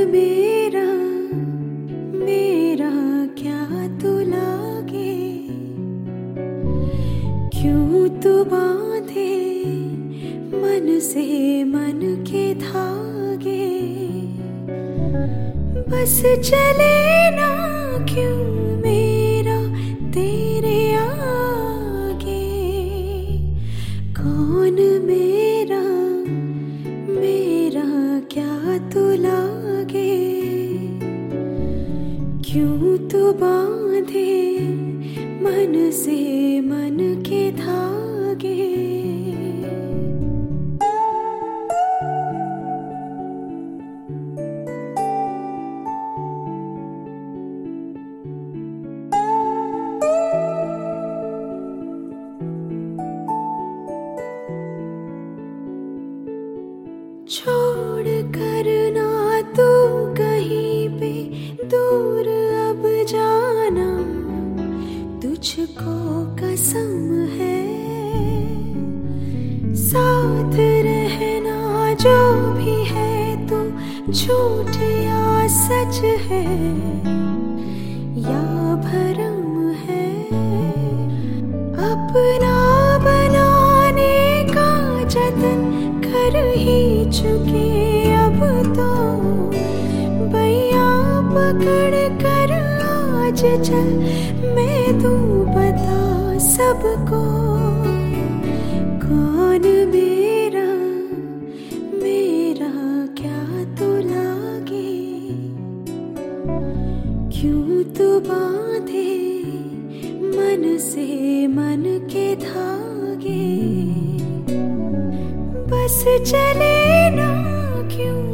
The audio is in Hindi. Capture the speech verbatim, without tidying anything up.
मेरा मेरा क्या तू लागे, क्यों तू बांधे मन से मन के धागे। बस चले ना क्यों मेरा तेरे आगे। कौन मेरा मेरा क्या तू लागे, क्यों तू बांधे मन से मन के धागे। छोड़ कर ना तू कहीं पे दूर अब जाना, तुझको कसम है। साथ रहना जो भी है तू झूठ या सच है या भरम है। अपना बनाने का जतन कर ही चुके अब तो, बैया पकड़ कर आज चल मैं तू बता सबको। कौन मेरा मेरा क्या तू लागे, क्यों तू बांधे मन से मन के धागे। बस चले ना क्यों